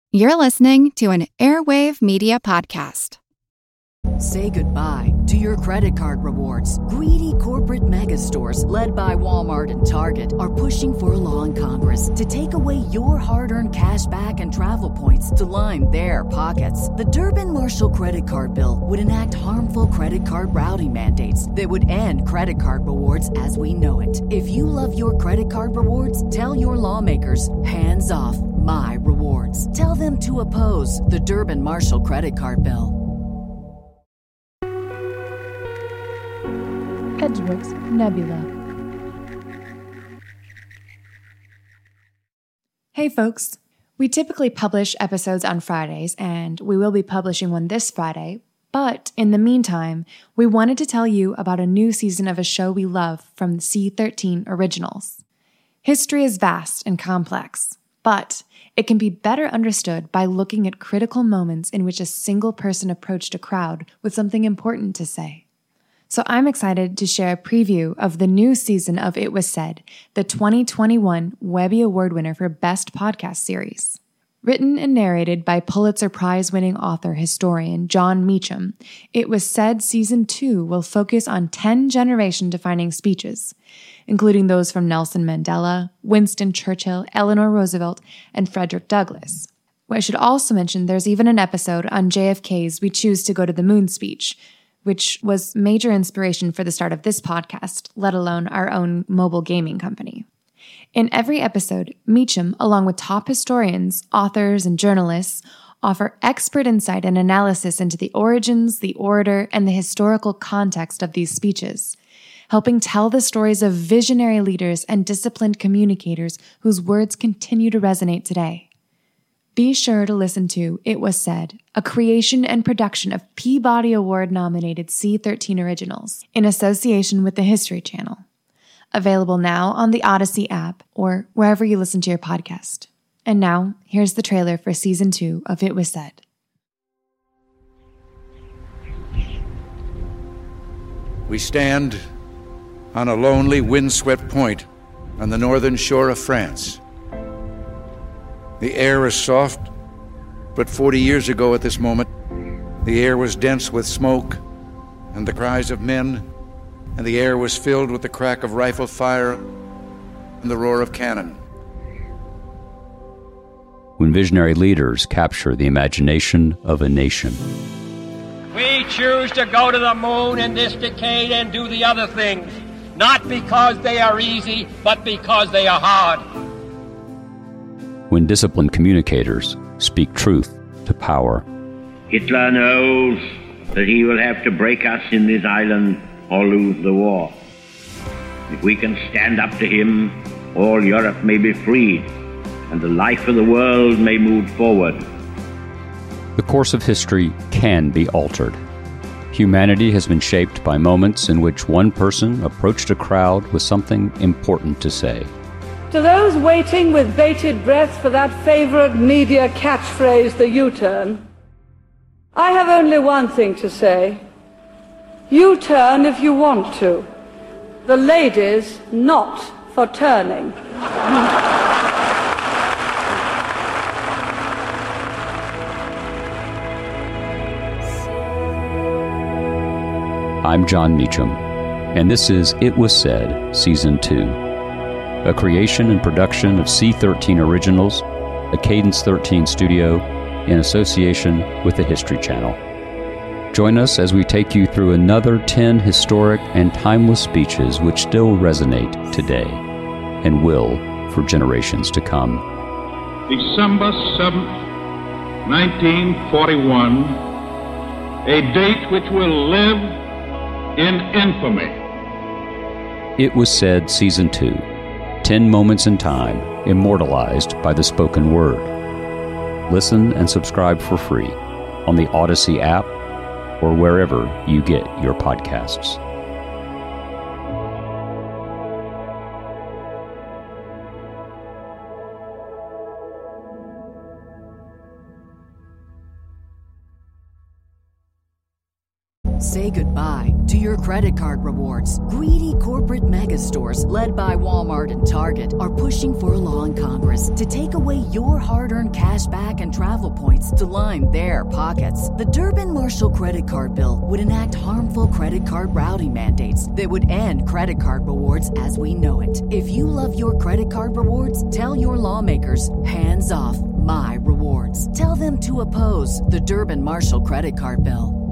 You're listening to an Airwave Media Podcast. Say goodbye to your credit card rewards. Greedy corporate mega stores, led by Walmart and Target, are pushing for a law in Congress to take away your hard-earned cash back and travel points to line their pockets. The Durbin-Marshall credit card bill would enact harmful credit card routing mandates that would end credit card rewards as we know it. If you love your credit card rewards, tell your lawmakers, hands off my rewards. Tell them to oppose the Durbin-Marshall credit card bill. Edgeworth's Nebula. Hey folks, we typically publish episodes on Fridays, and we will be publishing one this Friday, but in the meantime, we wanted to tell you about a new season of a show we love from the C13 Originals. History is vast and complex, but it can be better understood by looking at critical moments in which a single person approached a crowd with something important to say. So I'm excited to share a preview of the new season of It Was Said, the 2021 Webby Award winner for Best Podcast Series. Written and narrated by Pulitzer Prize-winning author-historian Jon Meacham, It Was Said Season 2 will focus on 10 generation-defining speeches, including those from Nelson Mandela, Winston Churchill, Eleanor Roosevelt, and Frederick Douglass. I should also mention there's even an episode on JFK's We Choose to Go to the Moon speech, which was major inspiration for the start of this podcast, let alone our own mobile gaming company. In every episode, Meacham, along with top historians, authors, and journalists, offer expert insight and analysis into the origins, the orator, and the historical context of these speeches, helping tell the stories of visionary leaders and disciplined communicators whose words continue to resonate today. Be sure to listen to It Was Said, a creation and production of Peabody Award-nominated C13 Originals in association with the History Channel. Available now on the Odyssey app or wherever you listen to your podcast. And now, here's the trailer for Season 2 of It Was Said. We stand on a lonely, windswept point on the northern shore of France. The air is soft, but 40 years ago at this moment, the air was dense with smoke and the cries of men, and the air was filled with the crack of rifle fire and the roar of cannon. When visionary leaders capture the imagination of a nation. We choose to go to the moon in this decade and do the other things, not because they are easy, but because they are hard. When disciplined communicators speak truth to power. Hitler knows that he will have to break us in this island or lose the war. If we can stand up to him, all Europe may be freed, and the life of the world may move forward. The course of history can be altered. Humanity has been shaped by moments in which one person approached a crowd with something important to say. To those waiting with bated breath for that favorite media catchphrase, the U-turn, I have only one thing to say. U-turn if you want to. The ladies not for turning. I'm Jon Meacham, and this is It Was Said, Season 2. A creation and production of C13 Originals, a Cadence 13 studio, in association with the History Channel. Join us as we take you through another 10 historic and timeless speeches which still resonate today and will for generations to come. December 7th, 1941, a date which will live in infamy. It Was Said, Season 2. 10 moments in time, immortalized by the spoken word. Listen and subscribe for free on the Odyssey app or wherever you get your podcasts. Say goodbye to your credit card rewards. Greedy corporate mega stores, led by Walmart and Target, are pushing for a law in Congress to take away your hard-earned cash back and travel points to line their pockets. The Durbin-Marshall credit card bill would enact harmful credit card routing mandates that would end credit card rewards as we know it. If you love your credit card rewards, tell your lawmakers, hands off my rewards. Tell them to oppose the Durbin-Marshall credit card bill.